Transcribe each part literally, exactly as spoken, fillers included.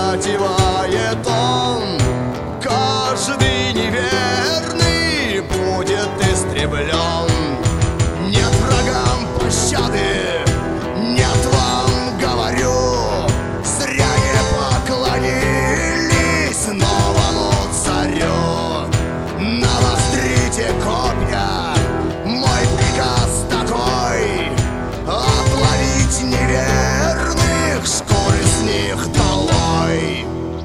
затевает он. Каждый неверный будет истреблен. Нет врагам пощады, нет вам, говорю, зря не поклонились новому царю. Навострите копья, мой приказ такой: отловить неверных, шкуры с них долой.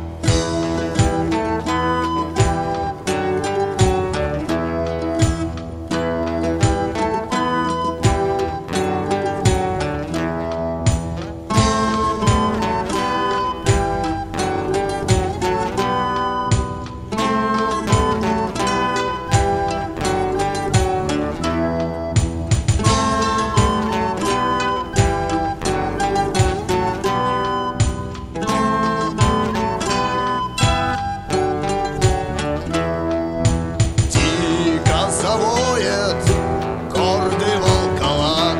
Завоет гордый волколак,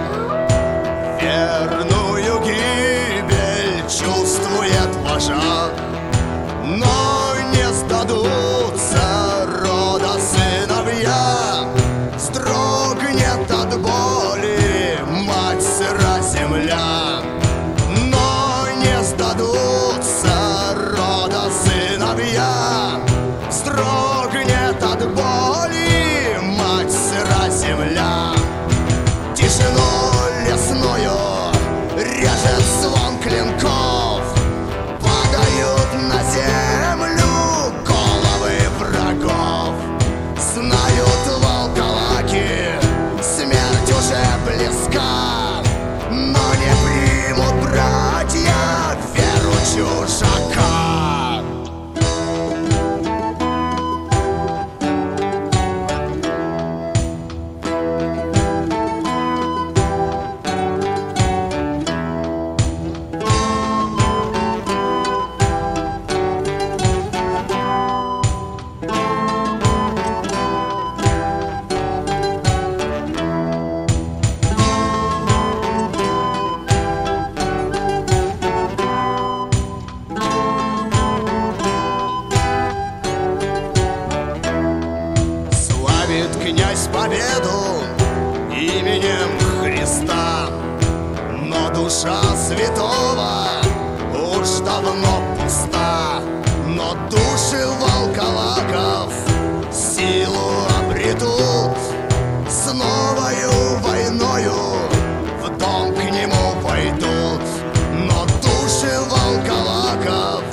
верную гибель чувствует вожак. Но не сдадутся рода сыновья, строгнет от боли мать сыра земля. Но не сдадутся рода сыновья, строгнет от боли сыра земля. Тишину лесную режет звон клинков, падают на землю головы врагов. Знают волколаки, смерть уже близка, но не примут братья веру чужака. Князь победу именем Христа, но душа святого уж давно пуста. Но души волколаков силу обретут, с новою войною в дом к нему пойдут. Но души волколаков